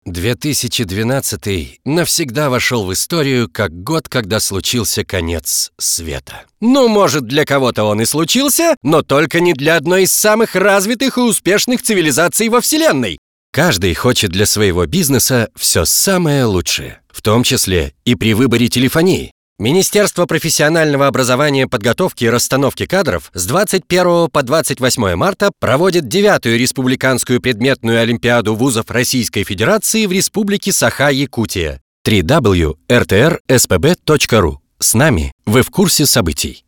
2012 навсегда вошел в историю как год, когда случился конец света. Ну, может, для кого-то он и случился, но только не для одной из самых развитых и успешных цивилизаций во Вселенной. Каждый хочет для своего бизнеса все самое лучшее, в том числе и при выборе телефонии. Министерство профессионального образования, подготовки и расстановки кадров с 21 по 28 марта проводит 9-ю республиканскую предметную олимпиаду вузов Российской Федерации в Республике Саха-Якутия. www.rtrspb.ru. С нами вы в курсе событий.